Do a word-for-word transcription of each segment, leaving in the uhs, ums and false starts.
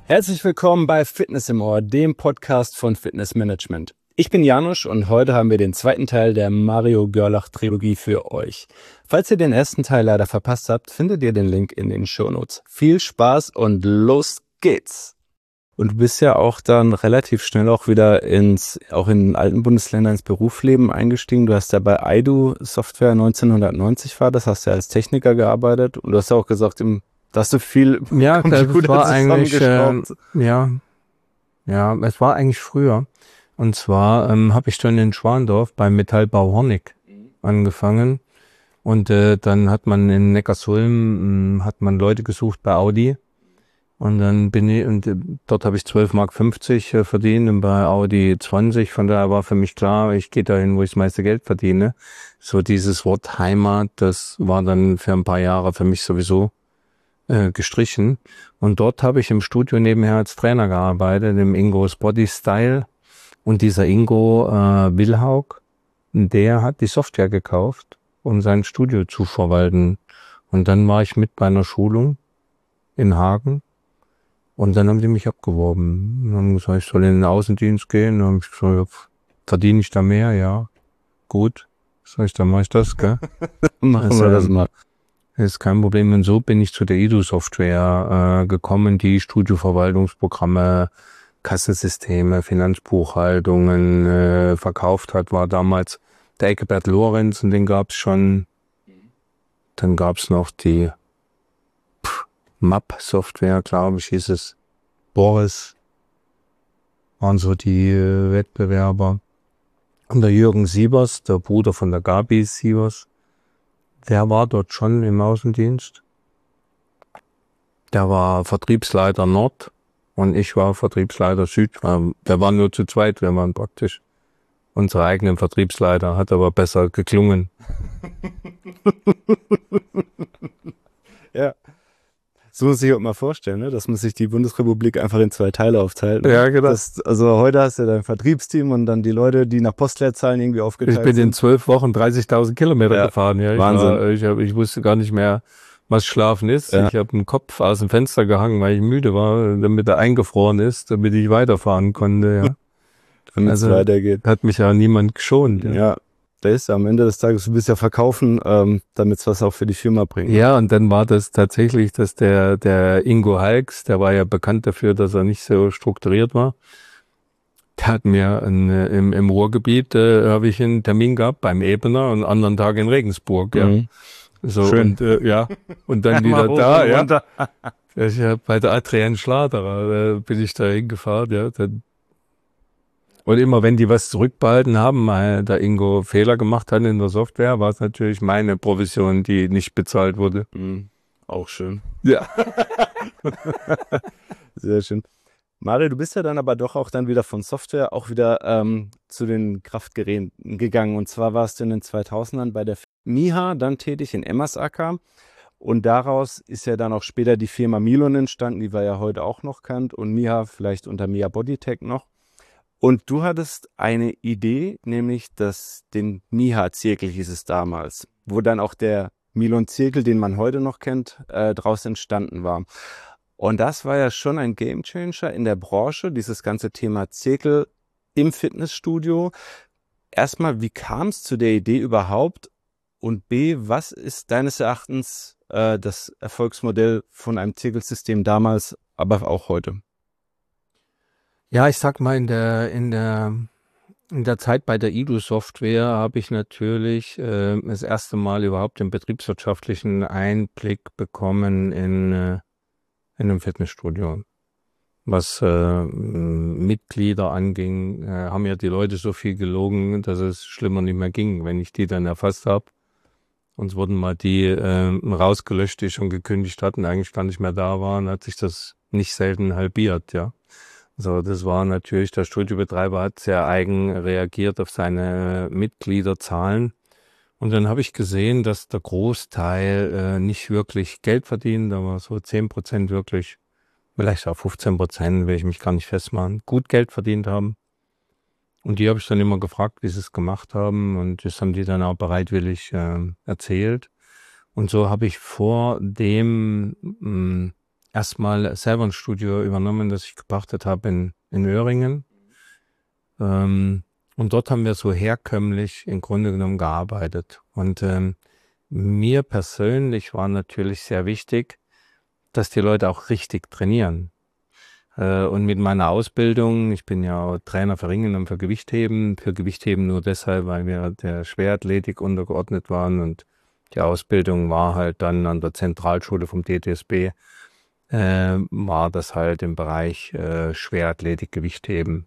Herzlich willkommen bei Fitness im Ohr, dem Podcast von Fitness Management. Ich bin Janusz und heute haben wir den zweiten Teil der Mario Görlach-Trilogie für euch. Falls ihr den ersten Teil leider verpasst habt, findet ihr den Link in den Shownotes. Viel Spaß und los geht's! Und du bist ja auch dann relativ schnell auch wieder ins, auch in den alten Bundesländern ins Berufsleben eingestiegen. Du hast ja bei Aidu Software neunzehnhundertneunzig war, das hast du ja als Techniker gearbeitet und du hast ja auch gesagt, im, da hast du viel ja, Computer das war eigentlich, äh, zusammengeschraubt. ja, ja, es war eigentlich früher. Und zwar ähm, habe ich schon in Schwandorf beim Metallbau Hornig angefangen. Und äh, dann hat man in Neckarsulm, mh, hat man Leute gesucht bei Audi. Und dann bin ich, und äh, dort habe ich zwölf Mark fünfzig äh, verdient und bei Audi zwanzig. Von daher war für mich klar, ich gehe dahin, wo ich das meiste Geld verdiene. So dieses Wort Heimat, das war dann für ein paar Jahre für mich sowieso äh, gestrichen. Und dort habe ich im Studio nebenher als Trainer gearbeitet, im Ingo's Body Style. Und dieser Ingo äh, Wilhaug, der hat die Software gekauft, um sein Studio zu verwalten. Und dann war ich mit bei einer Schulung in Hagen. Und dann haben die mich abgeworben. Dann haben gesagt, ich soll in den Außendienst gehen. Dann habe ich gesagt, verdiene ich da mehr? Ja. Gut. Sag ich, dann mache ich das, gell? Machen Also, wir das mal. ist kein Problem. Und so bin ich zu der Aidu-Software äh, gekommen, die Studioverwaltungsprogramme, Kassensysteme, Finanzbuchhaltungen äh, verkauft hat, war damals der Eckebert Lorenz und den gab's schon. Dann gab's noch die M A P-Software, glaube ich, hieß es. Boris waren so die äh, Wettbewerber. Und der Jürgen Sievers, der Bruder von der Gabi Sievers, der war dort schon im Außendienst. Der war Vertriebsleiter Nord und ich war Vertriebsleiter Süd. Wir waren nur zu zweit, wir waren praktisch unsere eigenen Vertriebsleiter, hat aber besser geklungen. Ja. So muss ich auch mal vorstellen, ne? Dass man sich die Bundesrepublik einfach in zwei Teile aufteilt. Ne? Ja, genau. Das, also heute hast du dein Vertriebsteam und dann die Leute, die nach Postleitzahlen irgendwie aufgeteilt Ich bin sind. in zwölf Wochen dreißigtausend Kilometer Ja, gefahren. Ja, ich Wahnsinn. War, ich, hab, ich wusste gar nicht mehr, was Schlafen ist. Ja. Ich habe den Kopf aus dem Fenster gehangen, weil ich müde war, damit er eingefroren ist, damit ich weiterfahren konnte. Ja. Damit es Also weitergeht. hat mich ja niemand geschont. Ja, Ja, da ist ja am Ende des Tages, du willst ja verkaufen, ähm, damit es was auch für die Firma bringt. ja, und dann war das tatsächlich, dass der der Ingo Halks, der war ja bekannt dafür, dass er nicht so strukturiert war. Der hat mir ein, im, im Ruhrgebiet, äh, habe ich einen Termin gehabt beim Ebener und einen anderen Tag in Regensburg. Ja. Mhm. So, Schön. und äh, ja, und dann Mal wieder hoch da, und ja. runter. Ich hab bei der Adrian Schladerer äh, bin ich da hingefahren, ja. Dann, und immer wenn die was zurückbehalten haben, weil der Ingo Fehler gemacht hat in der Software, war es natürlich meine Provision, die nicht bezahlt wurde. Mhm. Auch schön. Ja. Sehr schön. Mario, du bist ja dann aber doch auch dann wieder von Software auch wieder ähm, zu den Kraftgeräten gegangen. Und zwar warst du in den zweitausendern bei der Miha dann tätig in Emmersacker. Und daraus ist ja dann auch später die Firma Milon entstanden, die wir ja heute auch noch kennt. Und Miha vielleicht unter Miha Bodytech noch. Und du hattest eine Idee, nämlich das, den Miha-Zirkel hieß es damals, wo dann auch der Milon-Zirkel, den man heute noch kennt, äh, draus entstanden war. Und das war ja schon ein Gamechanger in der Branche, dieses ganze Thema Zirkel im Fitnessstudio. Erstmal, wie kam es zu der Idee überhaupt? Und B, was ist deines Erachtens äh, das Erfolgsmodell von einem Zirkelsystem damals, aber auch heute? Ja, ich sag mal, in der, in der, in der Zeit bei der Aidu-Software habe ich natürlich äh, das erste Mal überhaupt den betriebswirtschaftlichen Einblick bekommen in, äh, in einem Fitnessstudio. Was äh, Mitglieder anging, äh, haben ja die Leute so viel gelogen, dass es schlimmer nicht mehr ging, wenn ich die dann erfasst habe. Uns wurden mal die äh, rausgelöscht, die schon gekündigt hatten, eigentlich gar nicht mehr da waren, hat sich das nicht selten halbiert, ja. So, das war natürlich, der Studiobetreiber hat sehr eigen reagiert auf seine Mitgliederzahlen. Und dann habe ich gesehen, dass der Großteil äh, nicht wirklich Geld verdient, aber so zehn Prozent wirklich, vielleicht auch fünfzehn Prozent, will ich mich gar nicht festmachen, gut Geld verdient haben. Und die habe ich dann immer gefragt, wie sie es gemacht haben. Und das haben die dann auch bereitwillig äh, erzählt. Und so habe ich vor dem mh, erstmal selber ein Studio übernommen, das ich gepachtet habe in, in Öhringen. Ähm, und dort haben wir so herkömmlich im Grunde genommen gearbeitet. Und ähm, mir persönlich war natürlich sehr wichtig, dass die Leute auch richtig trainieren. Äh, und mit meiner Ausbildung, ich bin ja Trainer für Ringen und für Gewichtheben, für Gewichtheben nur deshalb, weil wir der Schwerathletik untergeordnet waren, und die Ausbildung war halt dann an der Zentralschule vom D T S B, äh, war das halt im Bereich äh, Schwerathletik, Gewichtheben.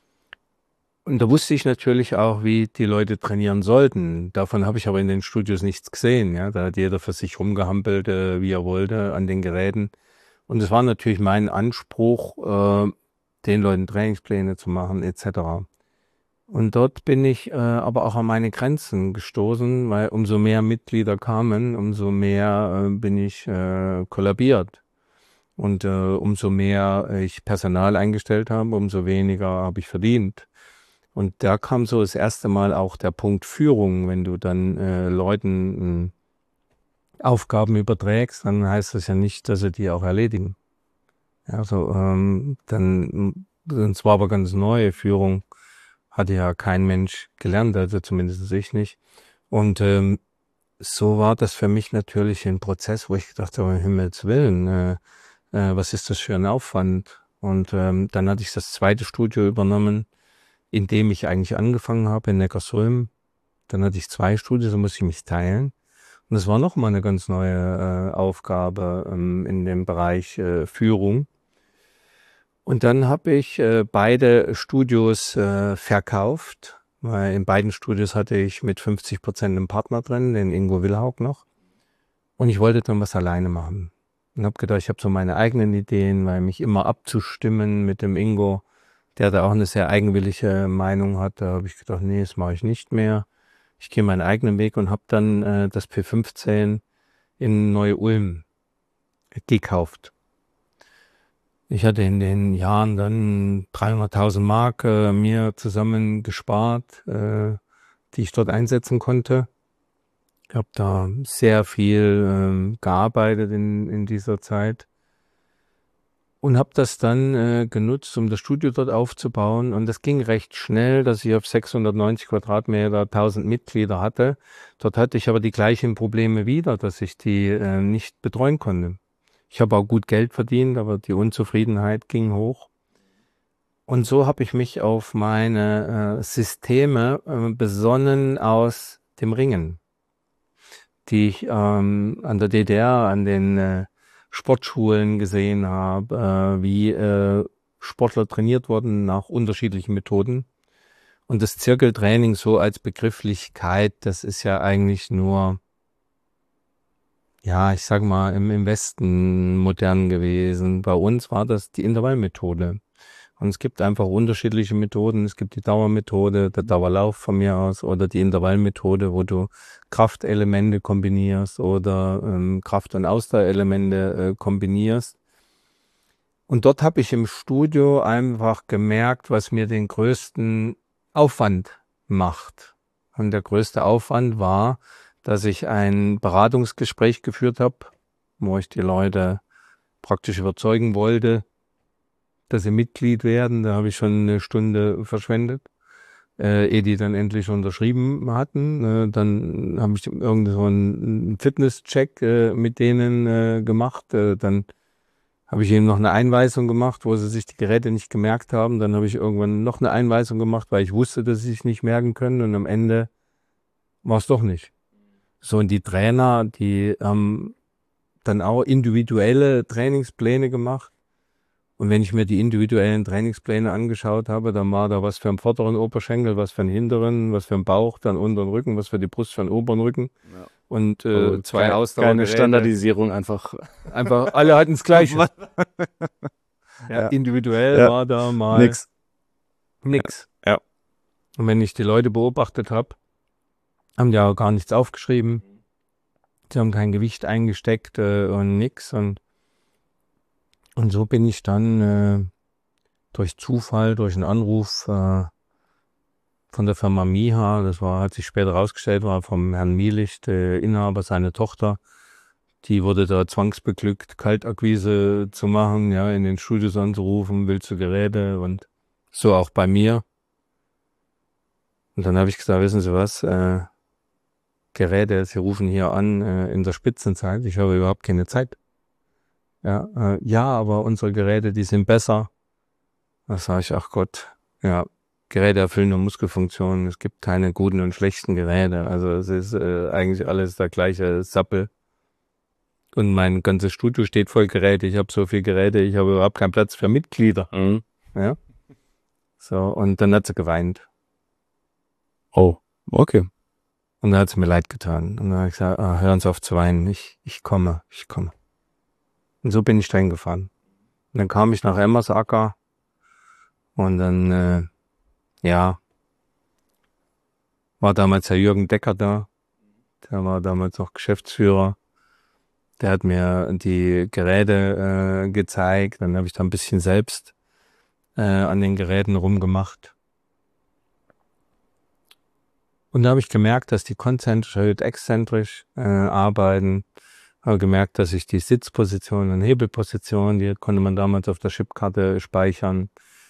Und da wusste ich natürlich auch, wie die Leute trainieren sollten. Davon habe ich aber in den Studios nichts gesehen. Ja, da hat jeder für sich rumgehampelt, äh, wie er wollte, an den Geräten. Und es war natürlich mein Anspruch, äh, den Leuten Trainingspläne zu machen, et cetera. Und dort bin ich äh, aber auch an meine Grenzen gestoßen, weil umso mehr Mitglieder kamen, umso mehr äh, bin ich äh, kollabiert. Und äh, umso mehr ich Personal eingestellt habe, umso weniger habe ich verdient. Und da kam so das erste Mal auch der Punkt Führung. Wenn du dann äh, Leuten äh, Aufgaben überträgst, dann heißt das ja nicht, dass sie die auch erledigen. Also ähm, dann, das war aber ganz neue Führung, hatte ja kein Mensch gelernt, also zumindest ich nicht. Und ähm, so war das für mich natürlich ein Prozess, wo ich gedacht habe, um Himmels Willen, äh, äh, was ist das für ein Aufwand? Und ähm, dann hatte ich das zweite Studio übernommen, in dem ich eigentlich angefangen habe, in Neckarsulm. Dann hatte ich zwei Studios, da musste ich mich teilen. Und das war nochmal eine ganz neue äh, Aufgabe ähm, in dem Bereich äh, Führung. Und dann habe ich äh, beide Studios äh, verkauft, weil in beiden Studios hatte ich mit fünfzig Prozent einen Partner drin, den Ingo Willhaug noch. Und ich wollte dann was alleine machen. Und habe gedacht, ich habe so meine eigenen Ideen, weil mich immer abzustimmen mit dem Ingo, der da auch eine sehr eigenwillige Meinung hat, da habe ich gedacht, nee, das mache ich nicht mehr. Ich gehe meinen eigenen Weg und habe dann äh, das P fünfzehn in Neu-Ulm gekauft. Ich hatte in den Jahren dann dreihunderttausend Mark äh, mir zusammen gespart, äh, die ich dort einsetzen konnte. Ich habe da sehr viel ähm, gearbeitet in, in dieser Zeit und habe das dann äh, genutzt, um das Studio dort aufzubauen. Und das ging recht schnell, dass ich auf sechshundertneunzig Quadratmeter tausend Mitglieder hatte. Dort hatte ich aber die gleichen Probleme wieder, dass ich die äh, nicht betreuen konnte. Ich habe auch gut Geld verdient, aber die Unzufriedenheit ging hoch. Und so habe ich mich auf meine äh, Systeme äh, besonnen aus dem Ringen, die ich ähm, an der D D R, an den äh, Sportschulen gesehen habe, äh, wie äh, Sportler trainiert wurden nach unterschiedlichen Methoden. Und das Zirkeltraining so als Begrifflichkeit, das ist ja eigentlich nur, ja, ich sag mal, im, im Westen modern gewesen. Bei uns war das die Intervallmethode. Und es gibt einfach unterschiedliche Methoden. Es gibt die Dauermethode, der Dauerlauf von mir aus, oder die Intervallmethode, wo du Kraftelemente kombinierst oder ähm, Kraft- und Ausdauerelemente äh, kombinierst. Und dort habe ich im Studio einfach gemerkt, was mir den größten Aufwand macht. Und der größte Aufwand war, dass ich ein Beratungsgespräch geführt habe, wo ich die Leute praktisch überzeugen wollte, dass sie Mitglied werden. Da habe ich schon eine Stunde verschwendet, äh, ehe die dann endlich unterschrieben hatten. Äh, dann habe ich irgend so einen Fitnesscheck äh, mit denen äh, gemacht. Äh, dann habe ich ihnen noch eine Einweisung gemacht, wo sie sich die Geräte nicht gemerkt haben. Dann habe ich irgendwann noch eine Einweisung gemacht, weil ich wusste, dass sie sich nicht merken können. Und am Ende war es doch nicht. So, und die Trainer, die haben dann auch individuelle Trainingspläne gemacht. Und wenn ich mir die individuellen Trainingspläne angeschaut habe, dann war da was für einen vorderen Oberschenkel, was für einen hinteren, was für einen Bauch, dann unteren Rücken, was für die Brust, für den oberen Rücken. Ja. Und äh, Also zwei kei- Ausdauergeräte. Keine Standardisierung, einfach. Einfach, alle hatten das Gleiche. Ja, Ja. individuell Ja. war da mal Nix. nix. Ja. Und wenn ich die Leute beobachtet habe, haben die auch gar nichts aufgeschrieben. Sie haben kein Gewicht eingesteckt äh, und nix. Und, und so bin ich dann äh, durch Zufall, durch einen Anruf äh, von der Firma Miha, das war, hat sich später rausgestellt, war vom Herrn Mielich, der Inhaber, seine Tochter, Die wurde da zwangsbeglückt, Kaltakquise zu machen, ja, in den Studios anzurufen, willst du Geräte und so auch bei mir. Und dann habe ich gesagt, wissen Sie was, äh, Geräte, Sie rufen hier an äh, in der Spitzenzeit, ich habe überhaupt keine Zeit. Ja, äh, ja, aber unsere Geräte, die sind besser. Da sage ich, ach Gott, ja, Geräte erfüllen nur Muskelfunktionen, es gibt keine guten und schlechten Geräte, also es ist äh, eigentlich alles der gleiche Sappel. Und mein ganzes Studio steht voll Geräte, ich habe so viele Geräte, ich habe überhaupt keinen Platz für Mitglieder. Mhm. Ja, so, und dann hat sie geweint. Oh, okay. Und dann hat sie mir leid getan. Und dann habe ich gesagt, ah, hören Sie auf zu weinen, ich, ich komme, ich komme. Und so bin ich dahin gefahren. Und dann kam ich nach Emmersacker und dann, äh, ja, war damals Herr Jürgen Decker da. Der war damals noch Geschäftsführer. Der hat mir die Geräte äh, gezeigt. Dann habe ich da ein bisschen selbst äh, an den Geräten rumgemacht. Und da habe ich gemerkt, dass die konzentrisch und exzentrisch äh, arbeiten. Habe gemerkt, dass ich die Sitzposition und Hebelposition, die konnte man damals auf der Chipkarte speichern.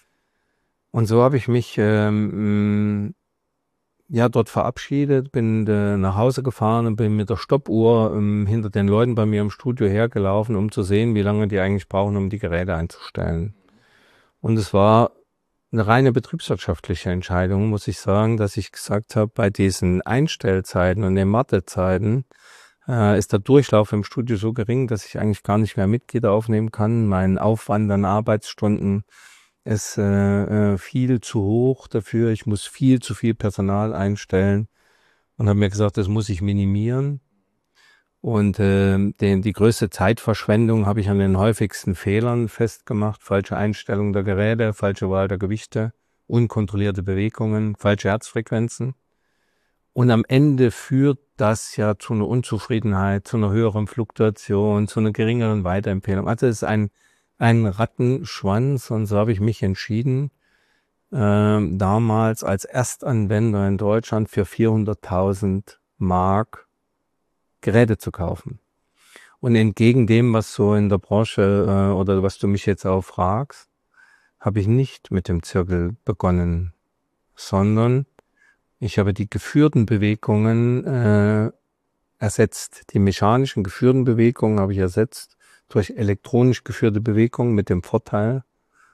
Und so habe ich mich ähm, ja dort verabschiedet, bin äh, nach Hause gefahren und bin mit der Stoppuhr ähm, hinter den Leuten bei mir im Studio hergelaufen, um zu sehen, wie lange die eigentlich brauchen, um die Geräte einzustellen. Und es war eine reine betriebswirtschaftliche Entscheidung, muss ich sagen, dass ich gesagt habe, bei diesen Einstellzeiten und den Wartezeiten äh, ist der Durchlauf im Studio so gering, dass ich eigentlich gar nicht mehr Mitglieder aufnehmen kann. Mein Aufwand an Arbeitsstunden ist äh, äh, viel zu hoch dafür. Ich muss viel zu viel Personal einstellen und habe mir gesagt, das muss ich minimieren. Und äh, den, die größte Zeitverschwendung habe ich an den häufigsten Fehlern festgemacht. Falsche Einstellung der Geräte, falsche Wahl der Gewichte, unkontrollierte Bewegungen, falsche Herzfrequenzen. Und am Ende führt das ja zu einer Unzufriedenheit, zu einer höheren Fluktuation, zu einer geringeren Weiterempfehlung. Also es ist ein, ein Rattenschwanz und so habe ich mich entschieden, äh, damals als Erstanwender in Deutschland für vierhunderttausend Mark Geräte zu kaufen. Und entgegen dem, was so in der Branche äh, oder was du mich jetzt auch fragst, habe ich nicht mit dem Zirkel begonnen, sondern ich habe die geführten Bewegungen äh, ersetzt. Die mechanischen geführten Bewegungen habe ich ersetzt durch elektronisch geführte Bewegungen mit dem Vorteil,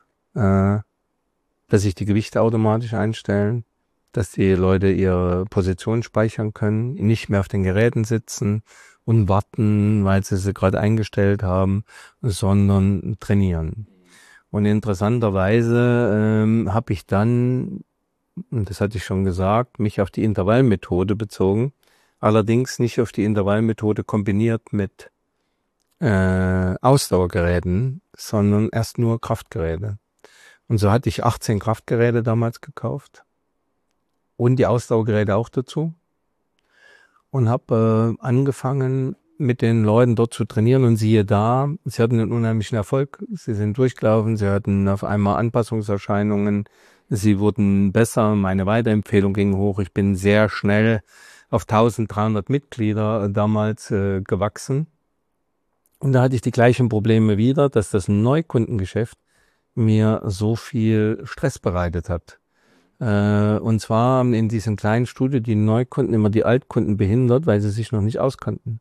äh, dass sich die Gewichte automatisch einstellen, dass die Leute ihre Position speichern können, nicht mehr auf den Geräten sitzen und warten, weil sie sie gerade eingestellt haben, sondern trainieren. Und interessanterweise ähm, habe ich dann, und das hatte ich schon gesagt, mich auf die Intervallmethode bezogen, allerdings nicht auf die Intervallmethode kombiniert mit äh, Ausdauergeräten, sondern erst nur Kraftgeräte. Und so hatte ich achtzehn Kraftgeräte damals gekauft und die Ausdauergeräte auch dazu und habe äh, angefangen mit den Leuten dort zu trainieren und siehe da, sie hatten einen unheimlichen Erfolg, sie sind durchgelaufen, sie hatten auf einmal Anpassungserscheinungen, sie wurden besser, meine Weiterempfehlung ging hoch, ich bin sehr schnell auf dreizehnhundert Mitglieder damals äh, gewachsen und da hatte ich die gleichen Probleme wieder, dass das Neukundengeschäft mir so viel Stress bereitet hat. Äh, und zwar in diesem kleinen Studio die Neukunden immer die Altkunden behindert, weil sie sich noch nicht auskannten.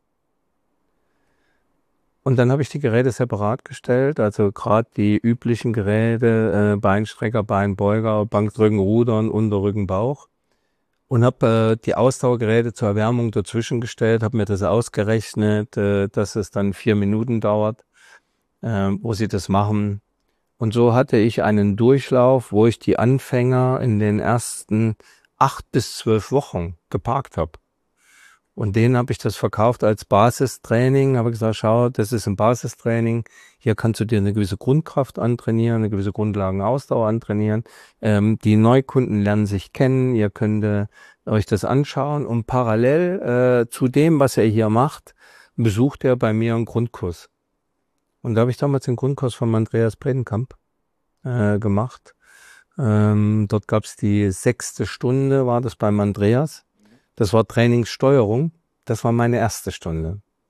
Und dann habe ich die Geräte separat gestellt, also gerade die üblichen Geräte, äh, Beinstrecker, Beinbeuger, Bankdrücken, Rudern, Unterrücken, Bauch. Und habe äh, die Ausdauergeräte zur Erwärmung dazwischen gestellt, habe mir das ausgerechnet, äh, dass es dann vier Minuten dauert, äh, wo sie das machen. Und so hatte ich einen Durchlauf, wo ich die Anfänger in den ersten acht bis zwölf Wochen geparkt habe. Und denen habe ich das verkauft als Basistraining, habe gesagt, schau, das ist ein Basistraining, hier kannst du dir eine gewisse Grundkraft antrainieren, eine gewisse Grundlagenausdauer antrainieren. Ähm, die Neukunden lernen sich kennen, ihr könnt äh, euch das anschauen und parallel äh, zu dem, was er hier macht, besucht er bei mir einen Grundkurs. Und da habe ich damals den Grundkurs von Andreas Bredenkamp äh, gemacht. Ähm, dort gab es die sechste Stunde, war das beim Andreas. Das war Trainingssteuerung. Das war meine erste Stunde.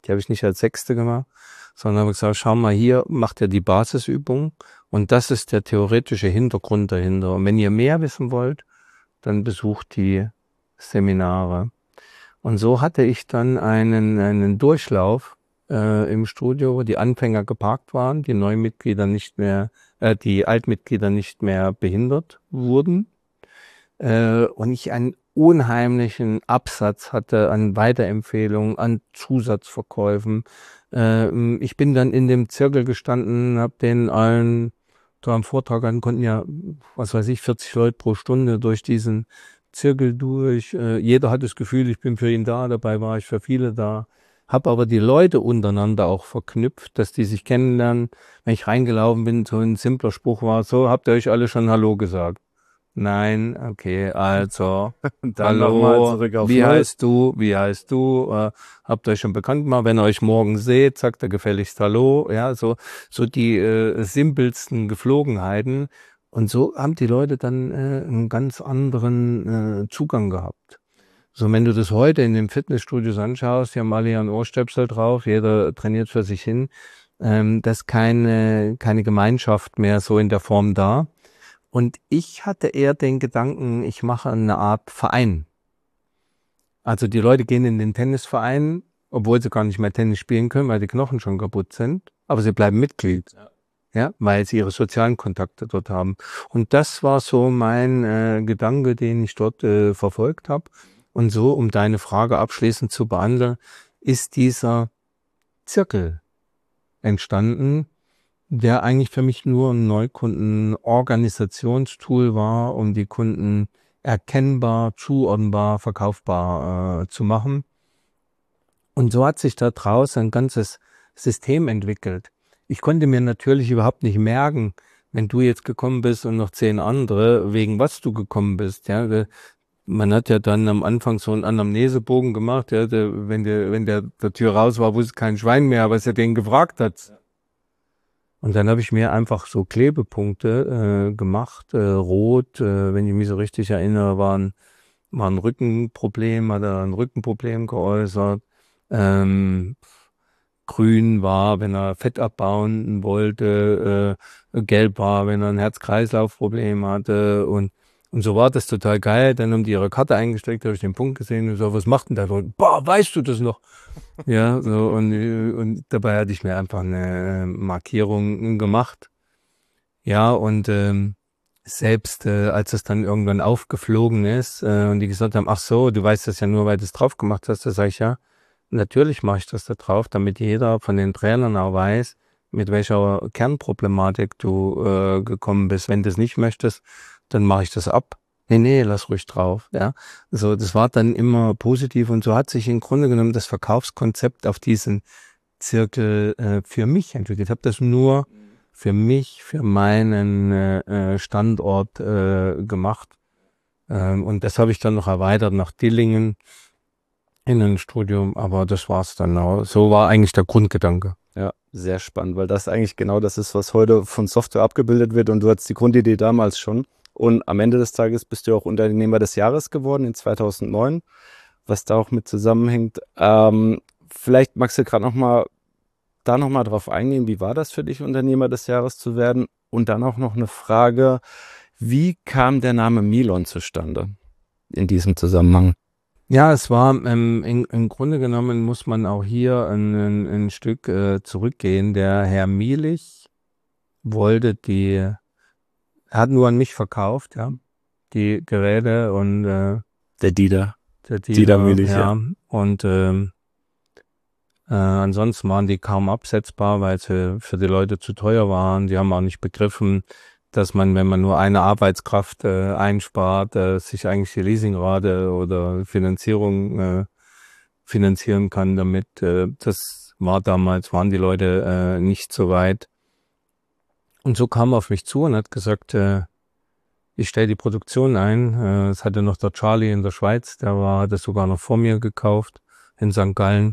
Die habe ich nicht als Sechste gemacht, sondern habe gesagt, schau mal hier, macht ihr die Basisübung und das ist der theoretische Hintergrund dahinter. Und wenn ihr mehr wissen wollt, dann besucht die Seminare. Und so hatte ich dann einen, einen Durchlauf äh, im Studio, wo die Anfänger geparkt waren, die Neumitglieder nicht mehr, äh, die Altmitglieder nicht mehr behindert wurden. Äh, und ich einen unheimlichen Absatz hatte an Weiterempfehlungen, an Zusatzverkäufen. Äh, ich bin dann in dem Zirkel gestanden, habe den allen da am Vortrag an, konnten ja, was weiß ich, vierzig Leute pro Stunde durch diesen Zirkel durch. Äh, jeder hat das Gefühl, ich bin für ihn da, dabei war ich für viele da. Hab aber die Leute untereinander auch verknüpft, dass die sich kennenlernen. Wenn ich reingelaufen bin, so ein simpler Spruch war, so, habt ihr euch alle schon Hallo gesagt? Nein, okay, also, Und dann nochmal hallo, zurück auf wie Null. heißt du, wie heißt du, äh, habt ihr euch schon bekannt gemacht, wenn ihr euch morgen seht, sagt er gefälligst Hallo, ja, so, so die äh, simpelsten Geflogenheiten. Und so haben die Leute dann äh, einen ganz anderen äh, Zugang gehabt. So, wenn du das heute in den Fitnessstudios anschaust, die haben alle ihren Ohrstöpsel drauf, jeder trainiert für sich hin, ähm, das ist keine, keine Gemeinschaft mehr so in der Form da. Und ich hatte eher den Gedanken, ich mache eine Art Verein. Also die Leute gehen in den Tennisverein, obwohl sie gar nicht mehr Tennis spielen können, weil die Knochen schon kaputt sind, aber sie bleiben Mitglied. Ja. Ja, weil sie ihre sozialen Kontakte dort haben. Und das war so mein äh, Gedanke, den ich dort äh, verfolgt habe. Und so, um deine Frage abschließend zu behandeln, ist dieser Zirkel entstanden, der eigentlich für mich nur ein Neukunden-Organisationstool war, um die Kunden erkennbar, zuordnbar, verkaufbar äh, zu machen. Und so hat sich da draußen ein ganzes System entwickelt. Ich konnte mir natürlich überhaupt nicht merken, wenn du jetzt gekommen bist und noch zehn andere, wegen was du gekommen bist. Ja, man hat ja dann am Anfang so einen Anamnesebogen gemacht. Ja, der, wenn der, wenn der der Tür raus war, wusste kein Schwein mehr, was er den gefragt hat. Und dann habe ich mir einfach so Klebepunkte äh, gemacht, äh, rot, äh, wenn ich mich so richtig erinnere, waren war ein Rückenproblem, hat er ein Rückenproblem geäußert. Ähm, grün war, wenn er Fett abbauen wollte, äh, gelb war, wenn er ein Herz-Kreislauf-Problem hatte und und so war das total geil. Dann haben die ihre Karte eingesteckt, habe ich den Punkt gesehen und so, was macht denn der? Boah, weißt du das noch? Ja, so und, und dabei hatte ich mir einfach eine Markierung gemacht. Ja, und ähm, selbst äh, als es dann irgendwann aufgeflogen ist äh, und die gesagt haben, ach so, du weißt das ja nur, weil du es drauf gemacht hast, da sage ich ja, natürlich mache ich das da drauf, damit jeder von den Trainern auch weiß, mit welcher Kernproblematik du äh, gekommen bist. Wenn du es nicht möchtest, dann mache ich das ab. Nee, nee, lass ruhig drauf. Ja, so das war dann immer positiv und so hat sich im Grunde genommen das Verkaufskonzept auf diesen Zirkel äh, für mich entwickelt. Ich habe das nur für mich, für meinen äh, Standort äh, gemacht. Ähm, und das habe ich dann noch erweitert nach Dillingen in ein Studium, aber das war's dann auch. So war eigentlich der Grundgedanke. Ja, sehr spannend, weil das eigentlich genau das ist, was heute von Software abgebildet wird und du hattest die Grundidee damals schon. Und am Ende des Tages bist du auch Unternehmer des Jahres geworden in zweitausendneun, was da auch mit zusammenhängt. Ähm, vielleicht magst du gerade noch mal da noch mal drauf eingehen, wie war das für dich, Unternehmer des Jahres zu werden? Und dann auch noch eine Frage, wie kam der Name Milon zustande in diesem Zusammenhang? Ja, es war ähm, in, im Grunde genommen muss man auch hier ein, ein, ein Stück äh, zurückgehen. Der Herr Mielich wollte die, er hat nur an mich verkauft, ja, die Geräte und äh, Der Dieter. der Dieter Dieter, Mielich, ja. ja, und ähm, äh, ansonsten waren die kaum absetzbar, weil sie für die Leute zu teuer waren. Die haben auch nicht begriffen, dass man, wenn man nur eine Arbeitskraft äh, einspart, äh, sich eigentlich die Leasingrate oder Finanzierung äh, finanzieren kann damit. Äh, das war damals, waren die Leute äh, nicht so weit. Und so kam er auf mich zu und hat gesagt, äh, ich stelle die Produktion ein. Äh, das hatte noch der Charlie in der Schweiz, der war, hat das sogar noch vor mir gekauft in Sankt Gallen.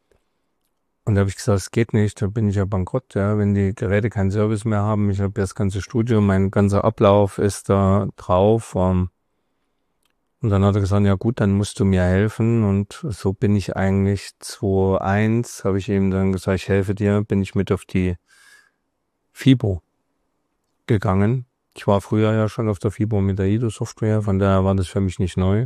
Und da habe ich gesagt, es geht nicht, da bin ich ja bankrott, ja, wenn die Geräte keinen Service mehr haben. Ich habe ja das ganze Studio, mein ganzer Ablauf ist da drauf. Ähm, Und dann hat er gesagt, ja gut, dann musst du mir helfen. Und so bin ich eigentlich zweitausendeins, habe ich ihm dann gesagt, ich helfe dir, bin ich mit auf die FIBO gegangen. Ich war früher ja schon auf der FIBO mit der IDO-Software, von daher war das für mich nicht neu.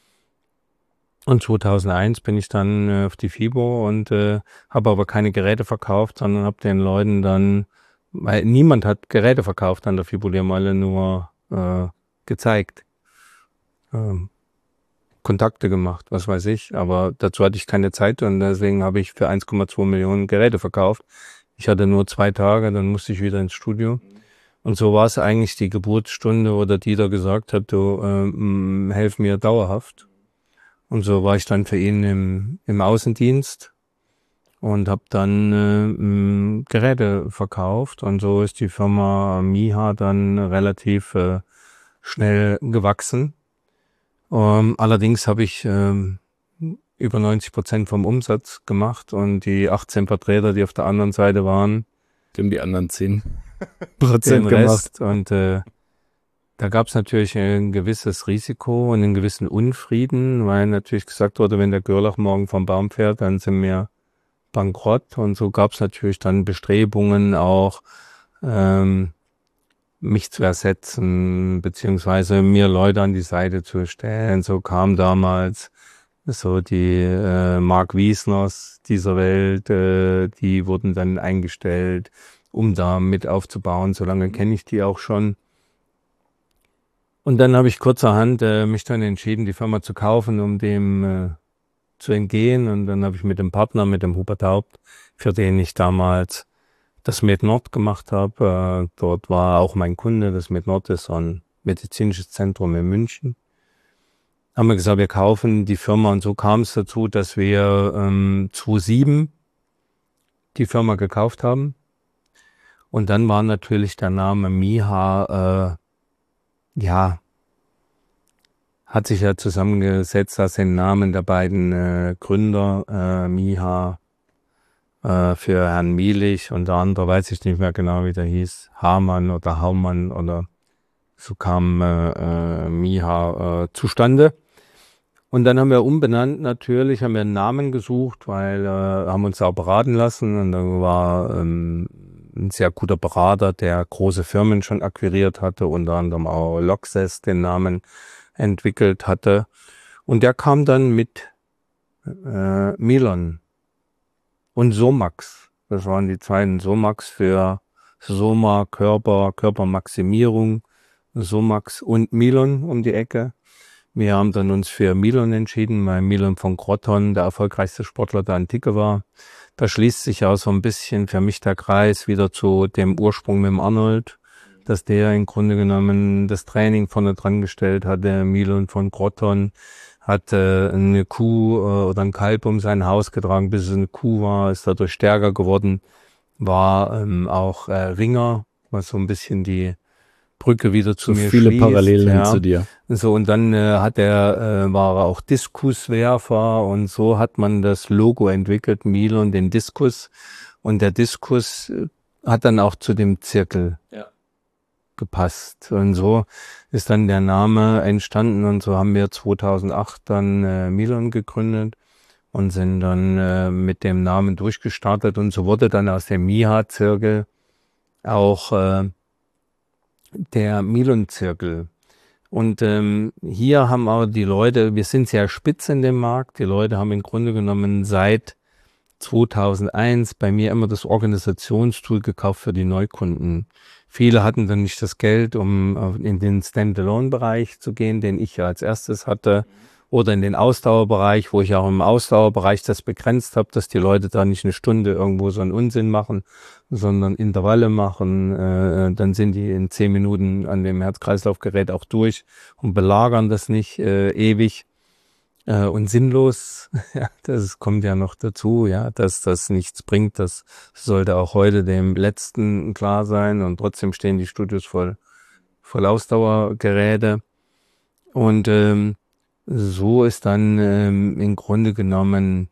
Und zweitausendeins bin ich dann äh, auf die FIBO und äh, habe aber keine Geräte verkauft, sondern habe den Leuten dann, weil niemand hat Geräte verkauft an der FIBO, die haben alle nur äh, gezeigt, ähm, Kontakte gemacht, was weiß ich, aber dazu hatte ich keine Zeit und deswegen habe ich für eins Komma zwei Millionen Geräte verkauft. Ich hatte nur zwei Tage, dann musste ich wieder ins Studio. Und so war es eigentlich die Geburtsstunde, wo der Dieter gesagt hat, du ähm, helf mir dauerhaft. Und so war ich dann für ihn im, im Außendienst und habe dann äh, m, Geräte verkauft. Und so ist die Firma Miha dann relativ äh, schnell gewachsen. Ähm, allerdings habe ich ähm, über neunzig Prozent vom Umsatz gemacht und die achtzehn Vertreter, die auf der anderen Seite waren, Die haben die anderen zehn den Prozent gemacht. Rest. Und äh, da gab es natürlich ein gewisses Risiko und einen gewissen Unfrieden, weil natürlich gesagt wurde, wenn der Görlach morgen vom Baum fährt, dann sind wir bankrott. Und so gab es natürlich dann Bestrebungen auch, ähm, mich zu ersetzen, beziehungsweise mir Leute an die Seite zu stellen. So kam damals so die äh, Mark Wiesners dieser Welt, äh, die wurden dann eingestellt, um da mit aufzubauen. So lange kenne ich die auch schon. Und dann habe ich kurzerhand äh, mich dann entschieden, die Firma zu kaufen, um dem äh, zu entgehen. Und dann habe ich mit dem Partner, mit dem Hubert Haupt, für den ich damals das MedNord gemacht habe. Äh, dort war auch mein Kunde. Das MedNord ist so ein medizinisches Zentrum in München. Haben wir gesagt, wir kaufen die Firma. Und so kam es dazu, dass wir ähm, zweitausendsieben die Firma gekauft haben. Und dann war natürlich der Name Miha, äh, ja, hat sich ja zusammengesetzt aus den Namen der beiden äh, Gründer, äh, Miha äh, für Herrn Mielich und der andere, weiß ich nicht mehr genau, wie der hieß, Hamann oder Haumann oder so kam äh, äh, Miha äh, zustande. Und dann haben wir umbenannt natürlich, haben wir einen Namen gesucht, weil äh, haben uns auch beraten lassen und dann war ähm, ein sehr guter Berater, der große Firmen schon akquiriert hatte, unter anderem auch Loxes den Namen entwickelt hatte. Und der kam dann mit äh, Milon und Somax. Das waren die zweiten Somax für Soma, Körper, Körpermaximierung, Somax und Milon um die Ecke. Wir haben dann uns für Milon entschieden, weil Milon von Grotton der erfolgreichste Sportler der Antike war. Da schließt sich auch so ein bisschen für mich der Kreis wieder zu dem Ursprung mit dem Arnold, dass der im Grunde genommen das Training vorne dran gestellt hatte. Milon von Grotton hat äh, eine Kuh äh, oder ein Kalb um sein Haus getragen, bis es eine Kuh war, ist dadurch stärker geworden, war ähm, auch äh, Ringer, was so ein bisschen die Brücke wieder zu So mir viele schließt. Parallelen Ja. zu dir. So, und dann äh, hat er, äh, war er auch Diskuswerfer und so hat man das Logo entwickelt, Milon, den Diskus. Und der Diskus äh, hat dann auch zu dem Zirkel Ja. gepasst. Und so ist dann der Name entstanden und so haben wir zweitausendacht dann äh, Milon gegründet und sind dann äh, mit dem Namen durchgestartet und so wurde dann aus dem Miha-Zirkel auch äh, der Milon-Zirkel. Und ähm, hier haben auch die Leute, wir sind sehr spitz in dem Markt, die Leute haben im Grunde genommen seit zweitausendeins bei mir immer das Organisationstool gekauft für die Neukunden. Viele hatten dann nicht das Geld, um in den Standalone-Bereich zu gehen, den ich ja als erstes hatte, oder in den Ausdauerbereich, wo ich auch im Ausdauerbereich das begrenzt habe, dass die Leute da nicht eine Stunde irgendwo so einen Unsinn machen, sondern Intervalle machen. Äh, dann sind die in zehn Minuten an dem Herz-Kreislauf-Gerät auch durch und belagern das nicht äh, ewig. Äh, und sinnlos, ja, das kommt ja noch dazu, ja, dass das nichts bringt, das sollte auch heute dem Letzten klar sein und trotzdem stehen die Studios voll, voll Ausdauergeräte und ähm, so ist dann ähm, im Grunde genommen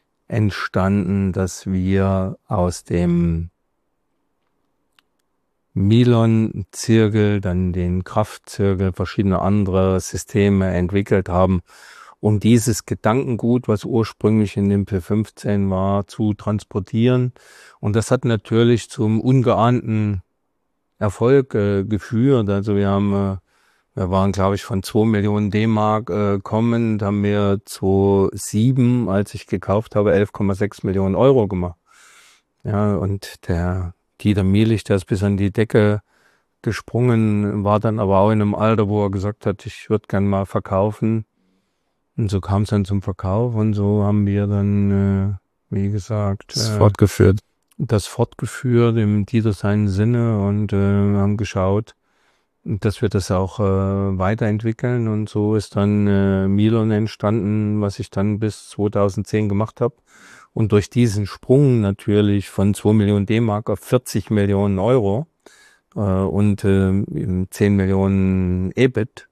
entstanden, dass wir aus dem Milon-Zirkel, dann den Kraftzirkel, verschiedene andere Systeme entwickelt haben, um dieses Gedankengut, was ursprünglich in dem P fünfzehn war, zu transportieren. Und das hat natürlich zum ungeahnten Erfolg äh, geführt. Also wir haben, äh, wir waren, glaube ich, von zwei Millionen D-Mark äh, kommend, haben wir zweitausendsieben, als ich gekauft habe, elf Komma sechs Millionen Euro gemacht. Ja, und der Dieter Mielich, der ist bis an die Decke gesprungen, war dann aber auch in einem Alter, wo er gesagt hat, ich würde gern mal verkaufen. Und so kam es dann zum Verkauf und so haben wir dann, äh, wie gesagt, Das äh, fortgeführt. das fortgeführt im Dieter seinen Sinne und äh, haben geschaut, dass wir das auch äh, weiterentwickeln. Und so ist dann äh, Milon entstanden, was ich dann bis zweitausendzehn gemacht habe. Und durch diesen Sprung natürlich von zwei Millionen D-Mark auf vierzig Millionen Euro äh, und äh, zehn Millionen E B I T,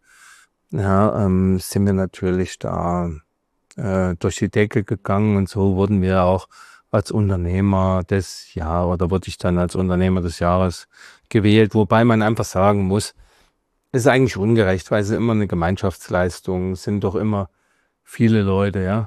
ja, ähm, sind wir natürlich da äh, durch die Decke gegangen. Und so wurden wir auch als Unternehmer des Jahres, oder wurde ich dann als Unternehmer des Jahres gewählt. Wobei man einfach sagen muss, es ist eigentlich ungerecht, weil es ist immer eine Gemeinschaftsleistung, es sind doch immer viele Leute, ja.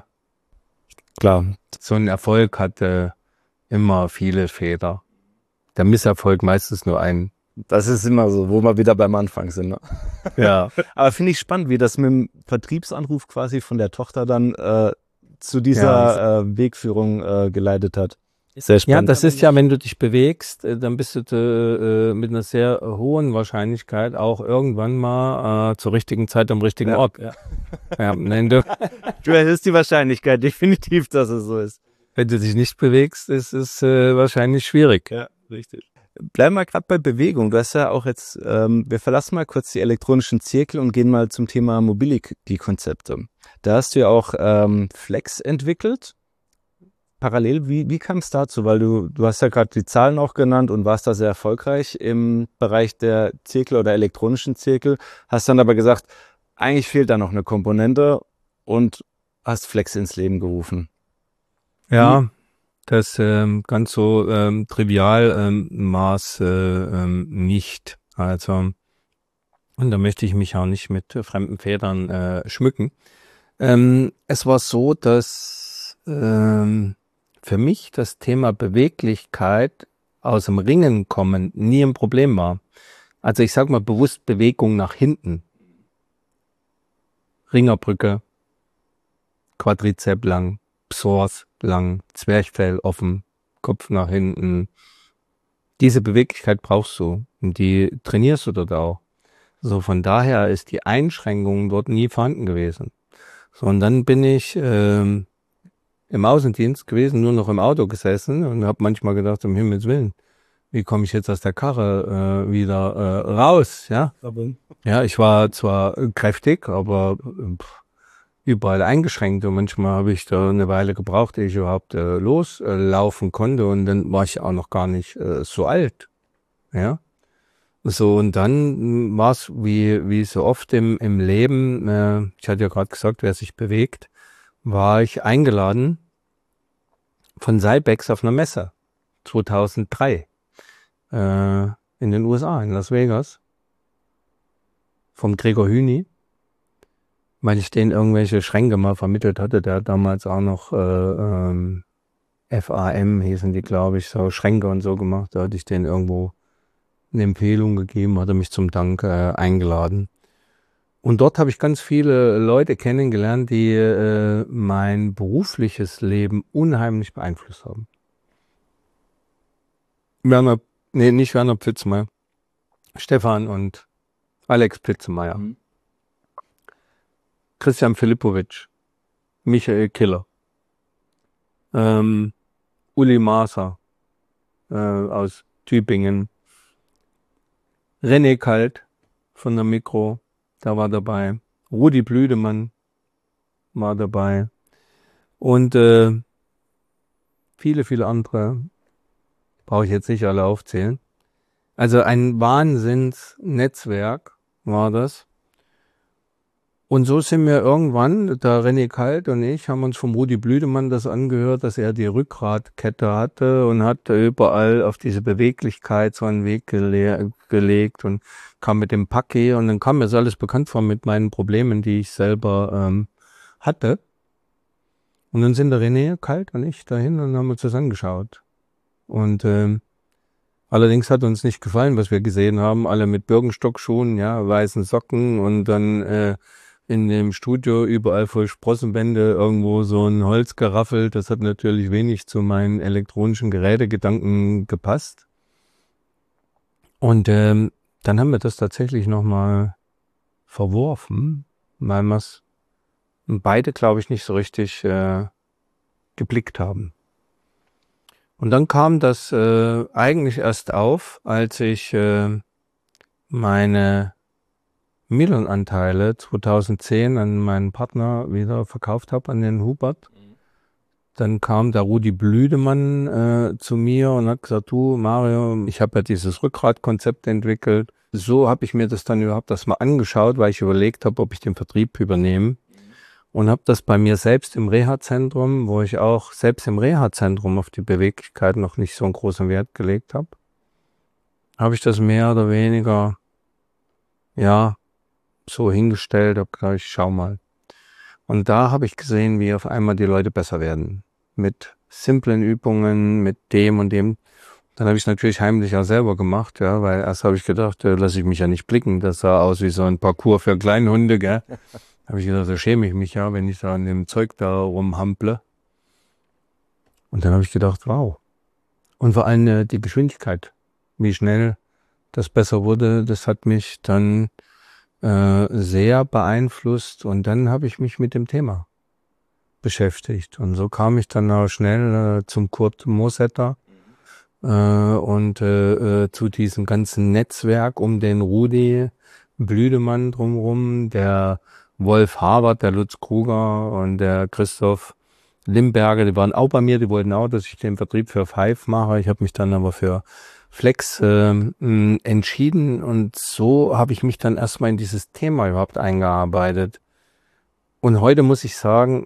Klar. So ein Erfolg hat äh, immer viele Fehler. Der Misserfolg meistens nur einen. Das ist immer so, wo wir wieder beim Anfang sind. Ne? Ja. Aber finde ich spannend, wie das mit dem Vertriebsanruf quasi von der Tochter dann äh, zu dieser Ja. äh, Wegführung äh, geleitet hat. Sehr Ja, spannend. das ist ja, wenn du dich bewegst, äh, dann bist du äh, mit einer sehr hohen Wahrscheinlichkeit auch irgendwann mal äh, zur richtigen Zeit am richtigen Ja. Ort. Ja. Ja, wenn du, Du erhöhst die Wahrscheinlichkeit definitiv, dass es so ist. wenn du dich nicht bewegst, ist es äh, wahrscheinlich schwierig. Ja, richtig. Bleiben wir gerade bei Bewegung. Du hast ja auch jetzt, ähm, wir verlassen mal kurz die elektronischen Zirkel und gehen mal zum Thema Mobility-Konzepte. Da hast du ja auch ähm, Flex entwickelt. Parallel, wie, wie kam es dazu? Weil du, du hast ja gerade die Zahlen auch genannt und warst da sehr erfolgreich im Bereich der Zirkel oder elektronischen Zirkel. Hast dann aber gesagt, eigentlich fehlt da noch eine Komponente und hast Flex ins Leben gerufen. Ja, das ähm, ganz so ähm, trivial ähm, Maß äh, ähm, nicht. Also, und da möchte ich mich auch nicht mit äh, fremden Federn äh, schmücken. Ähm, es war so, dass ähm, für mich das Thema Beweglichkeit aus dem Ringen kommen nie ein Problem war. Also ich sag mal bewusst Bewegung nach hinten. Ringerbrücke, Quadrizep lang, Psoas lang, Zwerchfell offen, Kopf nach hinten. Diese Beweglichkeit brauchst du und die trainierst du dort auch. So, von daher ist die Einschränkung dort nie vorhanden gewesen. So, und dann bin ich ähm, im Außendienst gewesen, nur noch im Auto gesessen und habe manchmal gedacht, um Himmels Willen, wie komme ich jetzt aus der Karre äh, wieder äh, raus? Ja, ja, ich war zwar äh, kräftig, aber äh, pff, überall eingeschränkt und manchmal habe ich da eine Weile gebraucht, ehe ich überhaupt äh, loslaufen konnte und dann war ich auch noch gar nicht äh, so alt. Ja. So, und dann war es wie, wie so oft im, im Leben, äh, ich hatte ja gerade gesagt, wer sich bewegt, war ich eingeladen von Cybex auf einer Messe zweitausenddrei äh, in den U S A, in Las Vegas, vom Gregor Hüni, weil ich denen irgendwelche Schränke mal vermittelt hatte. Der hat damals auch noch äh, ähm, F A M hießen die, glaube ich, so Schränke und so gemacht. Da hatte ich denen irgendwo eine Empfehlung gegeben, hat er mich zum Dank äh, eingeladen. Und dort habe ich ganz viele Leute kennengelernt, die äh, mein berufliches Leben unheimlich beeinflusst haben. Werner, nee, nicht Werner Pfitzmeier, Stefan und Alex Pfitzmeier, Mhm. Christian Filipovic, Michael Killer, ähm, Uli Maser äh, aus Tübingen, René Kalt von der Mikro, da war dabei, Rudi Blüdemann war dabei und äh, viele, viele andere, brauche ich jetzt nicht alle aufzählen. Also ein Wahnsinnsnetzwerk war das. Und so sind wir irgendwann, der René Kalt und ich, haben uns vom Rudi Blüdemann das angehört, dass er die Rückgratkette hatte und hat überall auf diese Beweglichkeit so einen Weg gele gelegt und kam mit dem Paket und dann kam mir das alles bekannt vor mit meinen Problemen, die ich selber ähm, hatte. Und dann sind der René Kalt und ich dahin und haben uns das angeschaut. Und ähm, allerdings hat uns nicht gefallen, was wir gesehen haben. Alle mit Birkenstockschuhen, ja, weißen Socken und dann äh, in dem Studio überall voll Sprossenwände, irgendwo so ein Holz geraffelt. Das hat natürlich wenig zu meinen elektronischen Gerätegedanken gepasst. Und ähm, dann haben wir das tatsächlich nochmal verworfen, weil wir es beide, glaube ich, nicht so richtig äh, geblickt haben. Und dann kam das äh, eigentlich erst auf, als ich äh, meine Milan-Anteile zweitausendzehn an meinen Partner wieder verkauft habe, an den Hubert. Dann kam der Rudi Blüdemann äh, zu mir und hat gesagt, du Mario, ich habe ja dieses Rückgratkonzept entwickelt. So habe ich mir das dann überhaupt erstmal angeschaut, weil ich überlegt habe, ob ich den Vertrieb übernehme. Und habe das bei mir selbst im Reha-Zentrum, wo ich auch selbst im Reha-Zentrum auf die Beweglichkeit noch nicht so einen großen Wert gelegt habe, habe ich das mehr oder weniger, ja, so hingestellt, habe gesagt, ich schau mal. Und da habe ich gesehen, wie auf einmal die Leute besser werden. Mit simplen Übungen, mit dem und dem. Dann habe ich es natürlich heimlich auch selber gemacht, ja, weil erst habe ich gedacht, äh, lasse ich mich ja nicht blicken. Das sah aus wie so ein Parcours für Kleinhunde, gell. Habe ich gedacht, da schäme ich mich ja, wenn ich da an dem Zeug da rumhample. Und dann habe ich gedacht, wow. Und vor allem äh, die Geschwindigkeit, wie schnell das besser wurde, das hat mich dann äh, sehr beeinflusst. Und dann habe ich mich mit dem Thema beschäftigt. Und so kam ich dann auch schnell äh, zum Kurt Mosetter äh, und äh, äh, zu diesem ganzen Netzwerk um den Rudi Blüdemann drumherum, der Wolf Habert, der Lutz Kruger und der Christoph Limberger, die waren auch bei mir, die wollten auch, dass ich den Vertrieb für Five mache. Ich habe mich dann aber für Flex äh, entschieden und so habe ich mich dann erstmal in dieses Thema überhaupt eingearbeitet. Und heute muss ich sagen,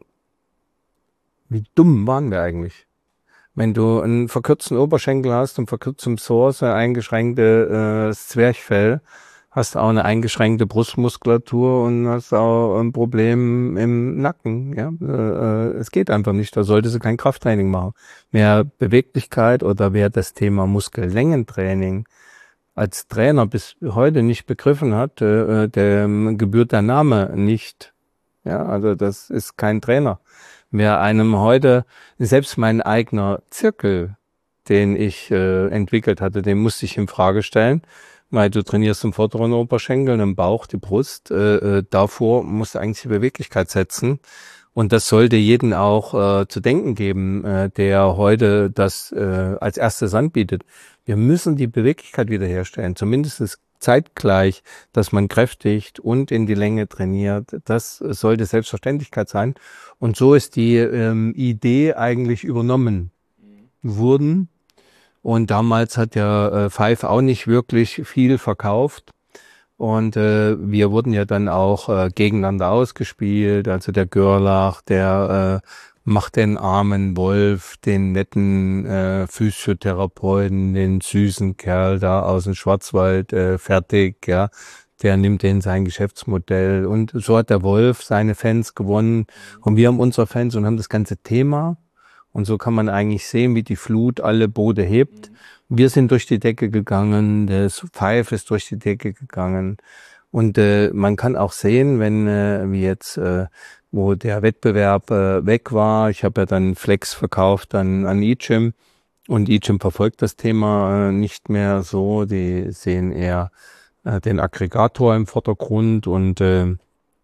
wie dumm waren wir eigentlich? Wenn du einen verkürzten Oberschenkel hast und verkürzten Psoas, eingeschränkte äh, Zwerchfell, hast auch eine eingeschränkte Brustmuskulatur und hast auch ein Problem im Nacken. Ja, äh, es geht einfach nicht. Da sollte sie kein Krafttraining machen. Wer Beweglichkeit oder wer das Thema Muskellängentraining als Trainer bis heute nicht begriffen hat, äh, dem gebührt der Name nicht. Ja, also das ist kein Trainer. Wer einem heute, selbst mein eigener Zirkel, den ich äh, entwickelt hatte, den musste ich in Frage stellen, weil du trainierst im vorderen Oberschenkel, im Bauch, die Brust, äh, äh, davor musst du eigentlich die Beweglichkeit setzen. Und das sollte jeden auch äh, zu denken geben, äh, der heute das äh, als erstes anbietet. Wir müssen die Beweglichkeit wiederherstellen, zumindest zeitgleich, dass man kräftigt und in die Länge trainiert. Das sollte Selbstverständlichkeit sein. Und so ist die ähm, Idee eigentlich übernommen worden. Und damals hat ja äh, Five auch nicht wirklich viel verkauft. Und äh, wir wurden ja dann auch äh, gegeneinander ausgespielt. Also der Görlach, der äh, macht den armen Wolf, den netten äh, Physiotherapeuten, den süßen Kerl da aus dem Schwarzwald äh, fertig, ja. Der nimmt den sein Geschäftsmodell. Und so hat der Wolf seine Fans gewonnen. Und wir haben unsere Fans und haben das ganze Thema. Und so kann man eigentlich sehen, wie die Flut alle Boote hebt. Wir sind durch die Decke gegangen, das Five ist durch die Decke gegangen. Und äh, man kann auch sehen, wenn, äh, wie jetzt, äh, wo der Wettbewerb äh, weg war, ich habe ja dann Flex verkauft an, an eGym. Und eGym verfolgt das Thema äh, nicht mehr so. Die sehen eher äh, den Aggregator im Vordergrund und äh,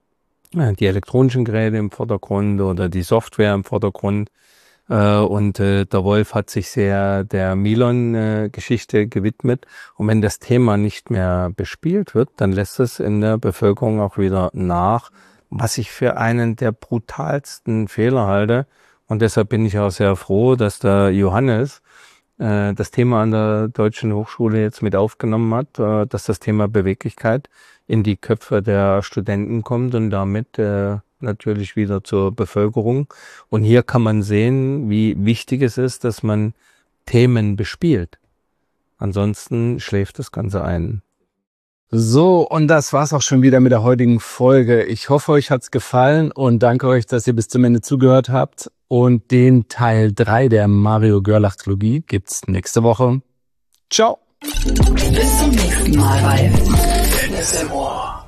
die elektronischen Geräte im Vordergrund oder die Software im Vordergrund. Und äh, der Wolf hat sich sehr der Milon-Geschichte äh, gewidmet. Und wenn das Thema nicht mehr bespielt wird, dann lässt es in der Bevölkerung auch wieder nach, was ich für einen der brutalsten Fehler halte. Und deshalb bin ich auch sehr froh, dass der Johannes äh, das Thema an der Deutschen Hochschule jetzt mit aufgenommen hat, äh, dass das Thema Beweglichkeit in die Köpfe der Studenten kommt und damit äh, natürlich wieder zur Bevölkerung. Und hier kann man sehen, wie wichtig es ist, dass man Themen bespielt. Ansonsten schläft das Ganze ein. So, und das war's auch schon wieder mit der heutigen Folge. Ich hoffe, euch hat's gefallen und danke euch, dass ihr bis zum Ende zugehört habt. Und den Teil drei der Mario Görlach-Trilogie gibt's nächste Woche. Ciao! Bis zum nächsten Mal bei Fitness im Ohr.